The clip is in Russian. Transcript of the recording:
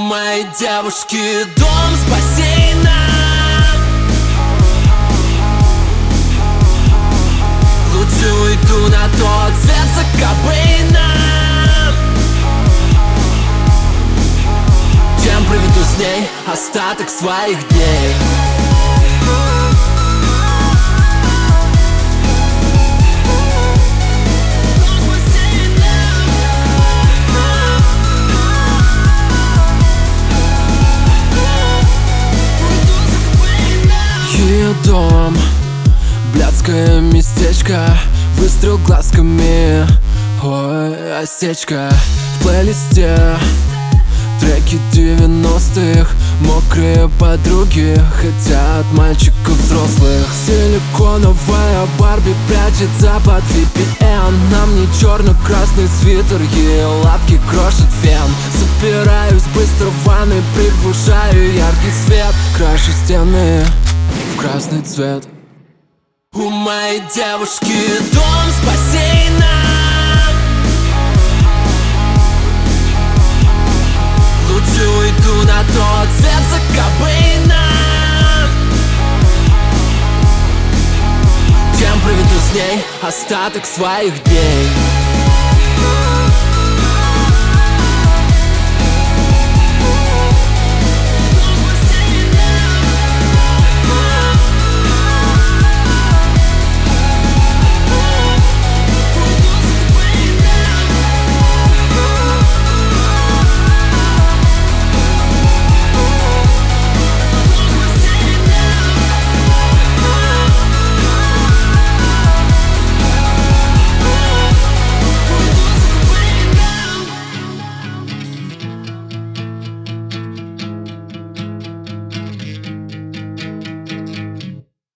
моей девушки дом с бассейном. Лучше уйду на тот свет за Кобейном, чем проведу с ней остаток своих дней. Ее дом, блядское местечко, выстрел глазками, ой, осечка. В плейлисте треки 90-х, мокрые подруги хотят мальчиков взрослых. Силиконовая Барби прячется под VPN. На мне черно-красный свитер, ей лапки крошит фен. Собираюсь быстро в ванной, приглушаю яркий свет, крашу стены в красный цвет. У моей девушки дом с бассейном. Лучше уйду на тот свет за Кобейном, чем проведу с ней остаток своих дней.